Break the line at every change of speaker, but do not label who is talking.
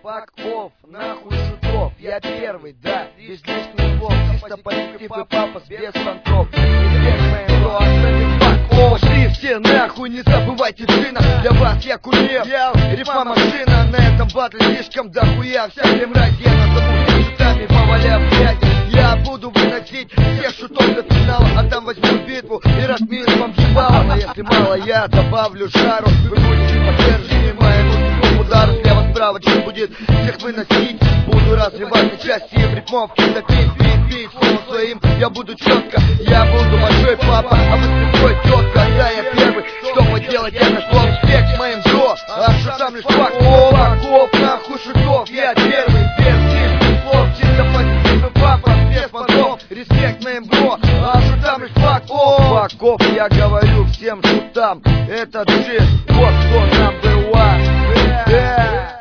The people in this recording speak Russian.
Fuck off, нахуй шутов. Я первый, да, без лишних слов. Чисто позитив и папа без понтов. Пошли все нахуй, не забывайте джина. Для вас я курьер, рифма машина. На этом батле слишком дохуя. Вся мразь я назову шутами, поваляв блядь. Я буду выносить всех шутов до финала, а там возьму битву и размину вам ебало. Но если мало, я добавлю жару. Вы будете поддержаны моему удару. Слева-справа чем будет всех выносить. Буду разрывать на части в ритмовке. Да пить словом своим я буду четко. Я буду большой папа, а вы слепой тетка. Да, я первый, что поделать, я нашел респект моим бро. А что там лишь факов, нахуй шутов. Я первый, без чистых слов. Чисто позитив и папа, без понтов. Респект моим бро, а что там лишь факов. Я говорю всем шутам, это джиз.